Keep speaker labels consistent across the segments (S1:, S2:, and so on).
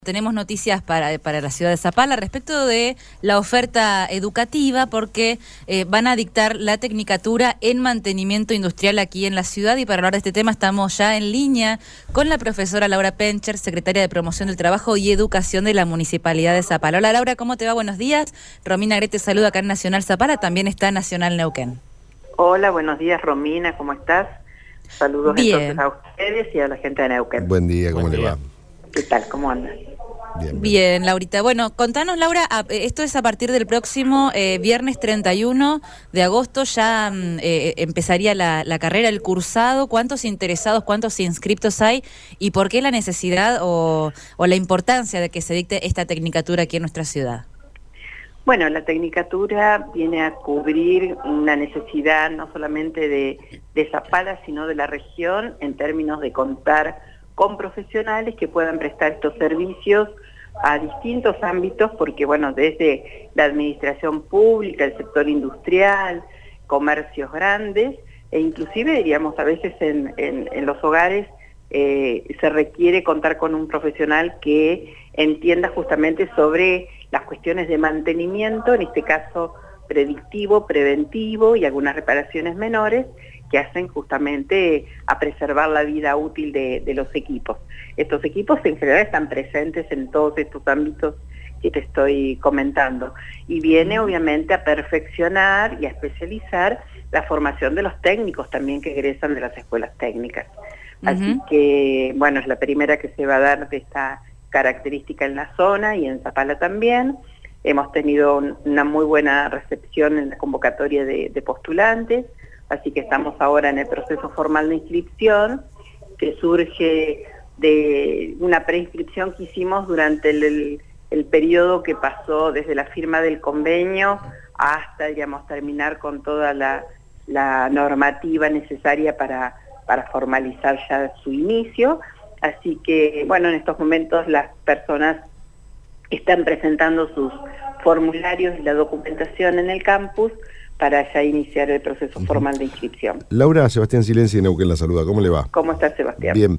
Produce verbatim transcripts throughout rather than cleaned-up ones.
S1: Tenemos noticias para, para la ciudad de Zapala respecto de la oferta educativa porque eh, van a dictar la tecnicatura en mantenimiento industrial aquí en la ciudad, y para hablar de este tema estamos ya en línea con la profesora Laura Pencher, secretaria de Promoción del Trabajo y Educación de la Municipalidad de Zapala. Hola Laura, ¿cómo te va? Buenos días. Romina Gret te saluda acá en Nacional Zapala, también está Nacional Neuquén.
S2: Hola, buenos días Romina, ¿cómo estás? Saludos
S1: Bien.
S2: Entonces a ustedes y a la gente de Neuquén.
S3: Buen día, ¿cómo
S1: Buen
S3: le
S1: día.
S3: va?
S2: ¿Qué tal? ¿Cómo andan?
S3: Bien, bien.
S1: Bien, Laurita. Bueno, contanos, Laura, a- esto es a partir del próximo eh, viernes treinta y uno de agosto, ya mm, eh, empezaría la, la carrera, el cursado. ¿Cuántos interesados, cuántos inscriptos hay y por qué la necesidad o, o la importancia de que se dicte esta tecnicatura aquí en nuestra ciudad?
S2: Bueno, la tecnicatura viene a cubrir una necesidad no solamente de, de Zapala, sino de la región, en términos de contar con profesionales que puedan prestar estos servicios a distintos ámbitos, porque bueno, desde la administración pública, el sector industrial, comercios grandes, e inclusive diríamos a veces en, en, en los hogares eh, se requiere contar con un profesional que entienda justamente sobre las cuestiones de mantenimiento, en este caso predictivo, preventivo y algunas reparaciones menores, que hacen justamente a preservar la vida útil de, de los equipos. Estos equipos en general están presentes en todos estos ámbitos que te estoy comentando, y viene obviamente a perfeccionar y a especializar la formación de los técnicos también que egresan de las escuelas técnicas. Así uh-huh. que, bueno, es la primera que se va a dar de esta característica en la zona y en Zapala también. Hemos tenido un, una muy buena recepción en la convocatoria de, de postulantes, así que estamos ahora en el proceso formal de inscripción, que surge de una preinscripción que hicimos durante el, el, el periodo que pasó desde la firma del convenio hasta, digamos, terminar con toda la, la normativa necesaria para, para formalizar ya su inicio. Así que, bueno, en estos momentos las personas están presentando sus formularios y la documentación en el campus para ya iniciar el proceso formal de inscripción.
S3: Laura, Sebastián Silenzi de Neuquén la saluda, ¿cómo le va?
S2: ¿Cómo está, Sebastián?
S3: Bien.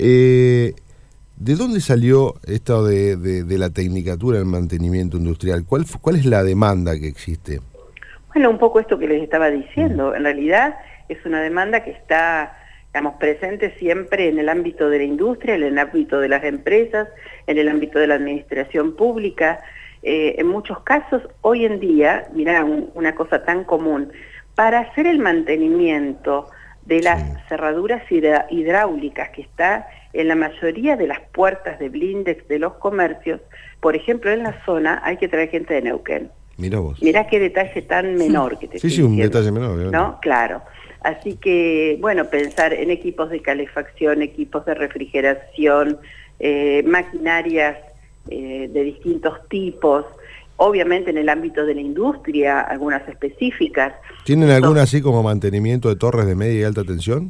S3: Eh, ¿De dónde salió esto de, de, de la tecnicatura en mantenimiento industrial? ¿Cuál, ¿Cuál es la demanda que existe?
S2: Bueno, un poco esto que les estaba diciendo. En realidad es una demanda que está, digamos, presente siempre en el ámbito de la industria, en el ámbito de las empresas, en el ámbito de la administración pública. Eh, en muchos casos, hoy en día, mirá, un, una cosa tan común, para hacer el mantenimiento de las sí. cerraduras hidra hidráulicas que está en la mayoría de las puertas de blindex de los comercios, por ejemplo, en la zona hay que traer gente de Neuquén.
S3: Mirá vos.
S2: Mirá qué detalle tan menor que te
S3: Sí,
S2: estoy
S3: sí, un
S2: diciendo,
S3: detalle menor. ¿no?
S2: ¿no? Claro. Así que, bueno, pensar en equipos de calefacción, equipos de refrigeración, eh, maquinarias eh, de distintos tipos, obviamente en el ámbito de la industria, algunas específicas.
S3: ¿Tienen alguna así como mantenimiento de torres de media y alta tensión?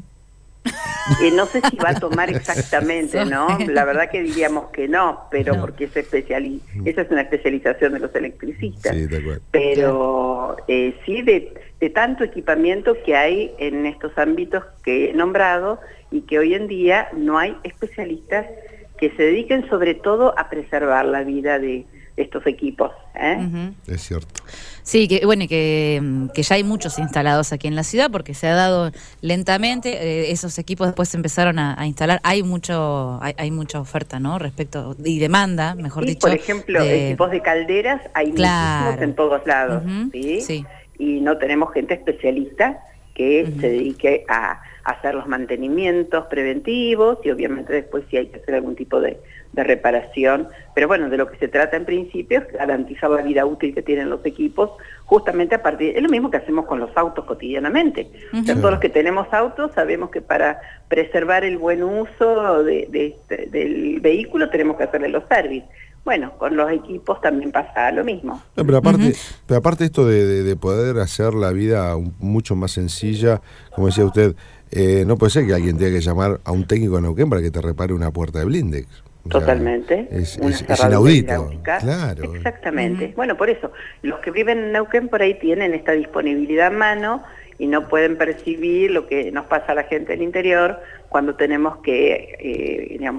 S2: Eh, no sé si va a tomar exactamente, ¿no? La verdad que diríamos que no, pero no. porque es especiali esa es una especialización de los electricistas.
S3: Sí, de acuerdo.
S2: Pero eh, sí de, de tanto equipamiento que hay en estos ámbitos que he nombrado y que hoy en día no hay especialistas que se dediquen sobre todo a preservar la vida de estos equipos. ¿eh?
S3: Uh-huh. Es cierto.
S1: Sí, que bueno, y que, que ya hay muchos instalados aquí en la ciudad porque se ha dado lentamente, eh, esos equipos después se empezaron a, a instalar, hay mucho hay, hay mucha oferta, ¿no? Respecto, y demanda, mejor
S2: sí,
S1: dicho.
S2: Por ejemplo,
S1: de...
S2: equipos de calderas hay
S1: claro.
S2: muchísimos en todos lados,
S1: uh-huh.
S2: ¿sí?
S1: Sí.
S2: Y no tenemos gente especialista que uh-huh. se dedique a, a hacer los mantenimientos preventivos y obviamente después si hay que hacer algún tipo de, de reparación. Pero bueno, de lo que se trata en principio es garantizar la vida útil que tienen los equipos, justamente a partir, es lo mismo que hacemos con los autos cotidianamente. Uh-huh. O sea, todos los que tenemos autos sabemos que para preservar el buen uso de, de este, del vehículo tenemos que hacerle los servicios. Bueno, con los equipos también pasa lo mismo.
S3: No, pero aparte, uh-huh. pero aparte esto de, de, de poder hacer la vida un, mucho más sencilla, como decía usted, eh, no puede ser que alguien tenga que llamar a un técnico de Neuquén para que te repare una puerta de blindex. O
S2: Totalmente.
S3: Sea, es,
S2: una
S3: es, es inaudito.
S2: Claro. Exactamente. Uh-huh. Bueno, por eso, los que viven en Neuquén por ahí tienen esta disponibilidad a mano y no pueden percibir lo que nos pasa a la gente del interior cuando tenemos que, eh, digamos,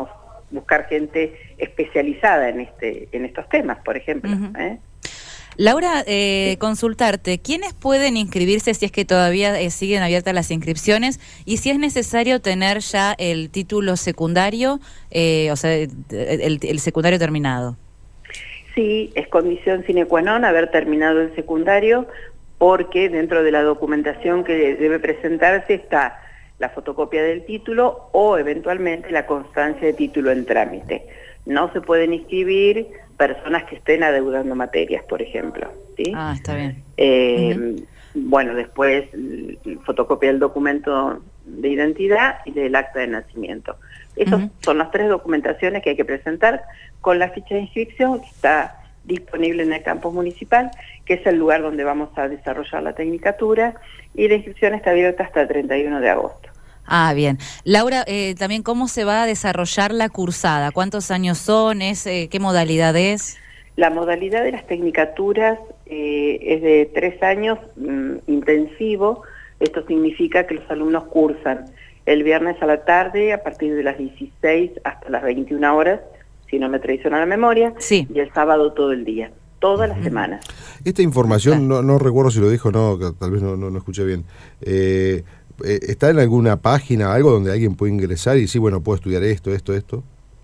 S2: buscar gente especializada en este en estos temas, por ejemplo. Uh-huh. ¿eh?
S1: Laura, eh, sí. consultarte, ¿quiénes pueden inscribirse si es que todavía eh, siguen abiertas las inscripciones? Y si es necesario tener ya el título secundario, eh, o sea, el, el secundario terminado.
S2: Sí, es condición sine qua non haber terminado el secundario, porque dentro de la documentación que debe presentarse está la fotocopia del título o eventualmente la constancia de título en trámite. No se pueden inscribir personas que estén adeudando materias, por ejemplo. ¿sí?
S1: Ah, está bien.
S2: Eh,
S1: uh-huh.
S2: Bueno, después fotocopia del documento de identidad y del acta de nacimiento. Esas uh-huh. son las tres documentaciones que hay que presentar con la ficha de inscripción, que está disponible en el campus municipal, que es el lugar donde vamos a desarrollar la tecnicatura, y la inscripción está abierta hasta el treinta y uno de agosto.
S1: Ah, bien. Laura, eh, también, ¿cómo se va a desarrollar la cursada? ¿Cuántos años son? Es, eh, ¿Qué modalidad es?
S2: La modalidad de las tecnicaturas eh, es de tres años mm, intensivo. Esto significa que los alumnos cursan el viernes a la tarde a partir de las dieciséis hasta las veintiuna horas, si no me traiciona la memoria,
S1: sí.
S2: y el sábado todo el día, todas las uh-huh. semanas.
S3: Esta información, no, no recuerdo si lo dijo o no, tal vez no, no, no escuché bien. Eh, ¿Está en alguna página, algo donde alguien puede ingresar y decir, bueno, puedo estudiar esto, esto, esto?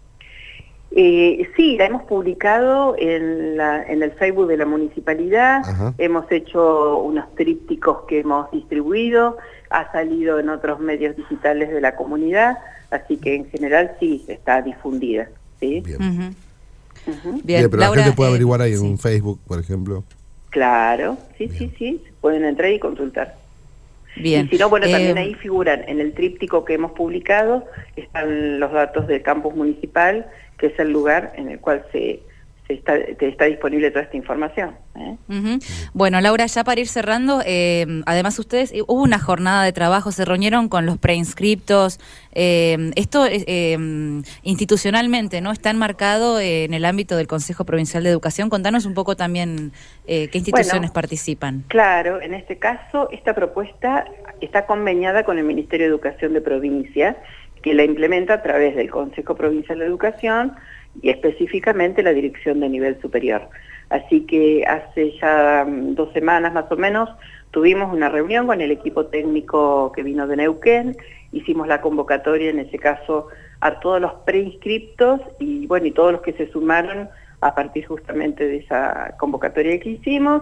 S2: Eh, sí, la hemos publicado en, la, en el Facebook de la Municipalidad. Ajá. Hemos hecho unos trípticos que hemos distribuido, ha salido en otros medios digitales de la comunidad, así que en general sí está difundida. ¿sí?
S3: Bien. Uh-huh. Uh-huh. Bien, Bien, pero Laura, la gente puede averiguar ahí eh, en sí. un Facebook, por ejemplo.
S2: Claro, sí, Bien. sí, sí, pueden entrar y consultar. Bien. Y si no, bueno, también eh, ahí figuran, en el tríptico que hemos publicado, están los datos del campus municipal, que es el lugar en el cual se, se está, está disponible toda esta información. ¿eh?
S1: Uh-huh. Bueno, Laura, ya para ir cerrando, eh, además ustedes, eh, hubo una jornada de trabajo, se reunieron con los preinscriptos, eh, esto eh, institucionalmente, ¿no? Está enmarcado eh, en el ámbito del Consejo Provincial de Educación. Contanos un poco también eh, qué instituciones bueno, participan.
S2: Claro, en este caso, esta propuesta está conveniada con el Ministerio de Educación de Provincia, que la implementa a través del Consejo Provincial de Educación y específicamente la Dirección de Nivel Superior. Así que hace ya dos semanas más o menos tuvimos una reunión con el equipo técnico que vino de Neuquén, hicimos la convocatoria en ese caso a todos los preinscriptos y bueno, y todos los que se sumaron a partir justamente de esa convocatoria que hicimos.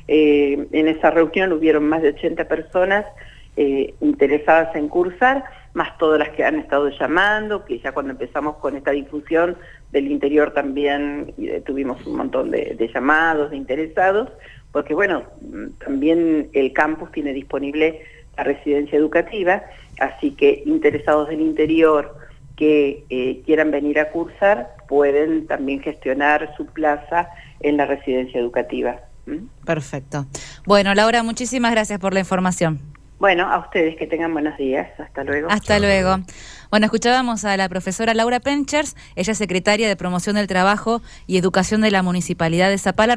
S2: Eh, en esa reunión hubieron más de ochenta personas eh, interesadas en cursar, más todas las que han estado llamando, que ya cuando empezamos con esta difusión del interior también eh, tuvimos un montón de, de llamados, de interesados, porque bueno, también el campus tiene disponible la residencia educativa, así que interesados del interior que eh, quieran venir a cursar pueden también gestionar su plaza en la residencia educativa. ¿Mm?
S1: Perfecto. Bueno, Laura, muchísimas gracias por la información.
S2: Bueno, a ustedes que tengan buenos días. Hasta luego.
S1: Hasta luego. Bueno, escuchábamos a la profesora Laura Penchers, ella es secretaria de Promoción del Trabajo y Educación de la Municipalidad de Zapala.